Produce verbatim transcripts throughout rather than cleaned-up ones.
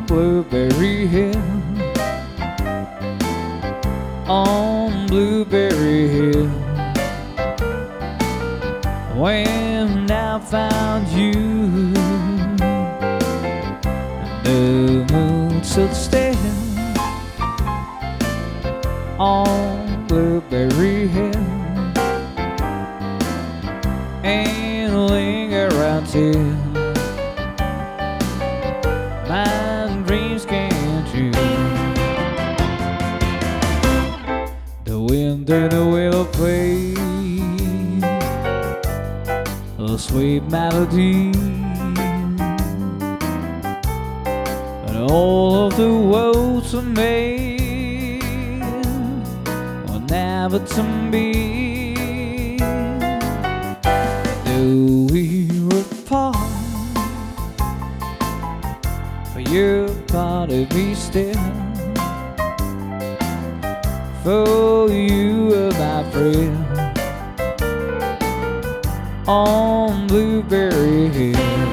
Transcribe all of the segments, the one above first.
Blueberry Hill, on Blueberry Hill. When I found you, the moon stood still on Blueberry Hill, and linger until my dreams came true. The wind and the willow play a sweet melody, and all of the worlds are made were never to be. Though we were apart, for you're part of me still. For you are my friend on Blueberry Hill.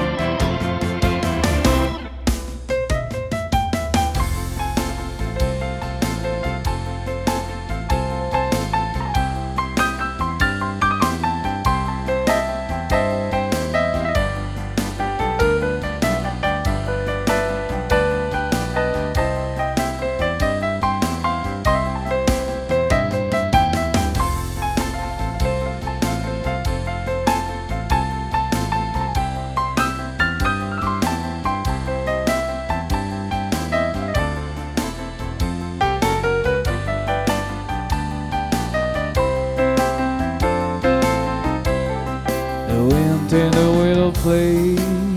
In the willow play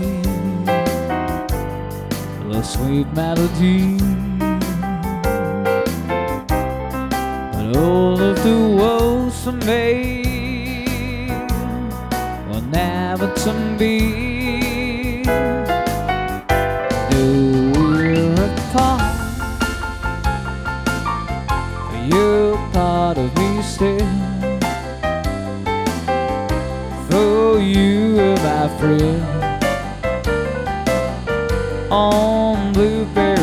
a sweet melody, but all of the worlds are made were never to be. Though we're apart, you're part of me still. For you are my friend on Blueberry